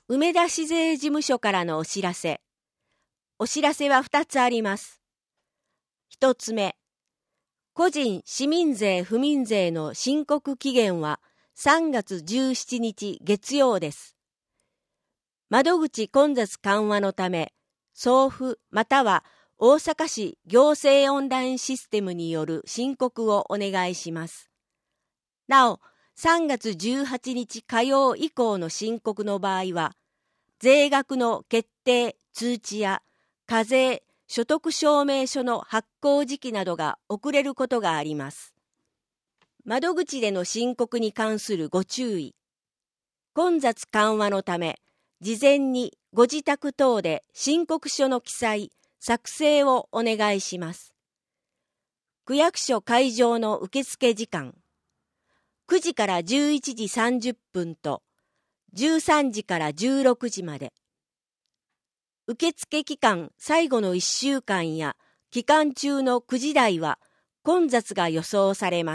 梅田市税事務所からのお知らせ。お知らせは2つあります。1つ目、個人市民税不民税の申告期限は3月17日月曜です。窓口混雑緩和のため、送付または大阪市行政オンラインシステムによる申告をお願いします。なお、3月18日火曜以降の申告の場合は、税額の決定、通知や課税、所得証明書の発行時期などが遅れることがあります。窓口での申告に関するご注意。混雑緩和のため、事前にご自宅等で申告書の記載、作成をお願いします。区役所会場の受付時間。9時から11時30分と13時から16時まで。受付期間最後の1週間や期間中の9時台は混雑が予想されます。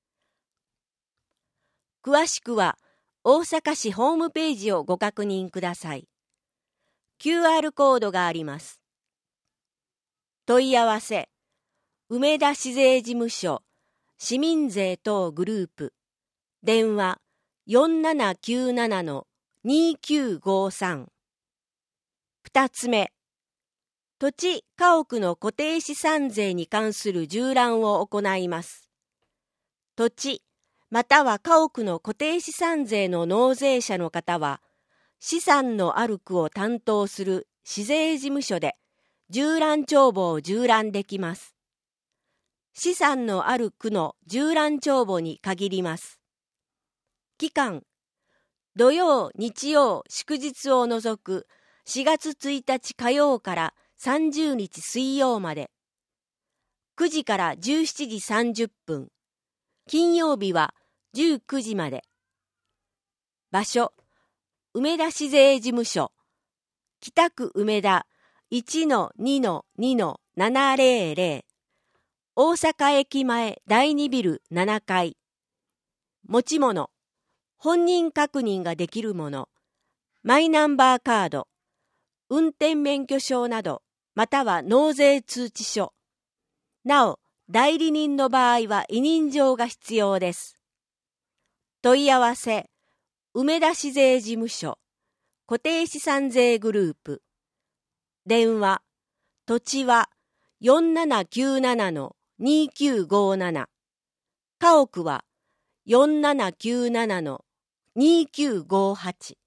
詳しくは大阪市ホームページをご確認ください。QR コードがあります。問い合わせ、梅田市税事務所市民税等グループ電話 4797-2953。 2つ目、土地・家屋の固定資産税に関する縦覧を行います。土地または家屋の固定資産税の納税者の方は、資産のある区を担当する市税事務所で縦覧帳簿を縦覧できます。資産のある区の縦覧帳簿に限ります。期間、土曜、日曜、祝日を除く4月1日火曜から30日水曜まで。9時から17時30分。金曜日は19時まで。場所、梅田市税事務所。北区梅田 1-2-2-700。大阪駅前第2ビル7階。持ち物、本人確認ができるもの、マイナンバーカード、運転免許証など、または納税通知書。なお、代理人の場合は委任状が必要です。問い合わせ、梅田市税事務所、固定資産税グループ。電話、土地は4797-2957。家屋は4797-2958。